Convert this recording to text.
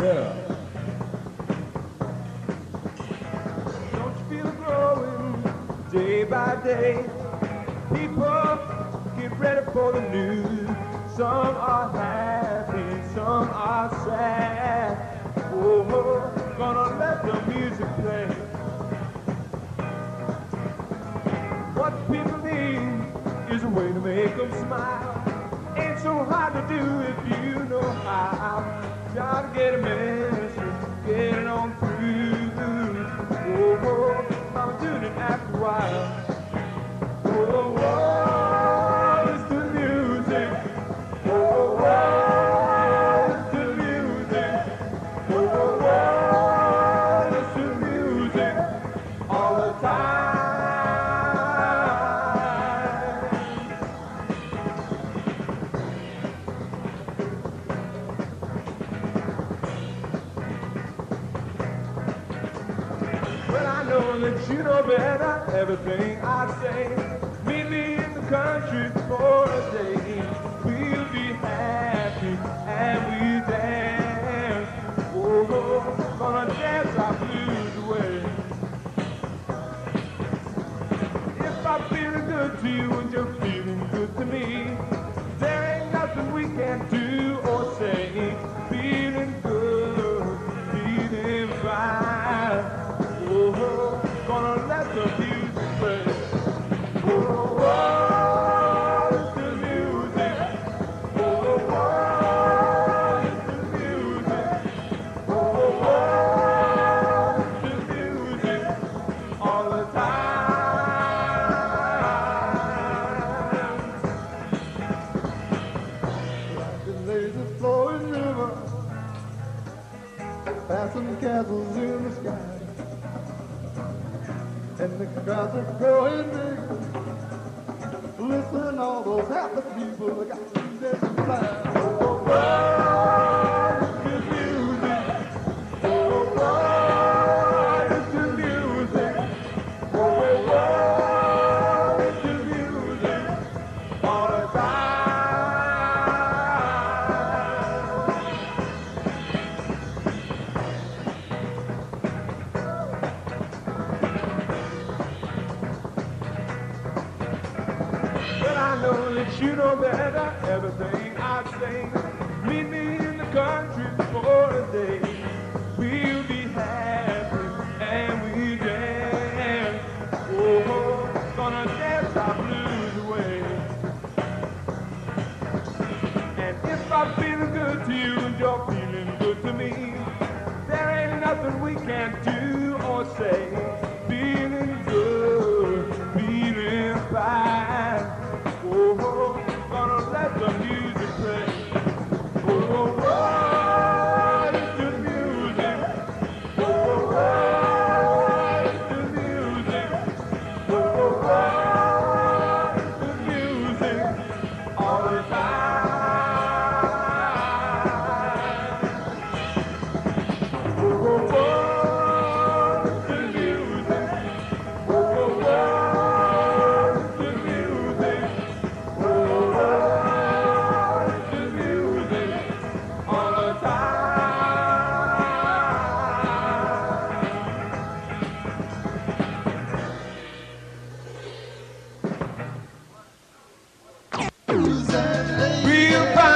Yeah. Don't you feel it growing day by day? People get ready for the news. Some are happy, some are sad. Oh, gonna let the music play. What people need is a way to make them smile. Ain't so hard to do if you know how. Gotta get a message, get it on through. Oh, Mama doing it after a while. Oh, oh, it's the music. Oh, oh, it's the music. Oh, oh, it's the music all the time. Well, I know that you know better everything I say. Meet me in the country for a day. We'll be happy and we dance. Oh, gonna dance our blues away. If I'm feeling good to you and you're feeling good to me, there ain't nothing we can't do or say. Feeling good, feeling fine. Oh, gonna let the music play. Oh, oh, it's the music. Oh, oh, it's the music. Oh, oh, it's the music all the time. Like the lazy flowing river, passing castles in the sky. And the crowds are growing big. Listen, all those happy people got to be there to fly. Oh, oh, it's the music. Oh, oh, it's the music. Oh, oh, it's the music all the time. But I know that you know better everything I say. Meet me in the country for a day. We'll be happy and we dance. Oh, gonna dance our blues away. And if I'm feeling good to you and you're feeling good to me, there ain't nothing we can't do or say. Feeling good, feeling fine. Oh, gonna let the music play. Oh, oh, it's the music. Oh, oh, it's the music. Oh, oh, it's the music all the time. Oh, oh, it's the music. Oh, oh, it's the music. Real fine.